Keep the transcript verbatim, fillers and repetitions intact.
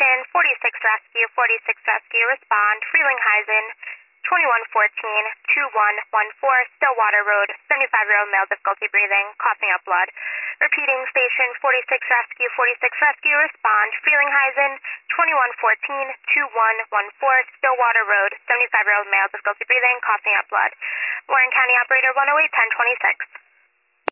Station, forty-six Rescue, forty-six Rescue, respond. Frelinghuysen, twenty-one fourteen, two one one four, Stillwater Road, seventy-five-year-old male, difficulty breathing, coughing up blood. Repeating, Station, forty-six Rescue, forty-six Rescue, respond. Frelinghuysen, twenty-one fourteen, two one one four, Stillwater Road, seventy-five-year-old male, difficulty breathing, coughing up blood. Warren County Operator one oh eight ten twenty-six.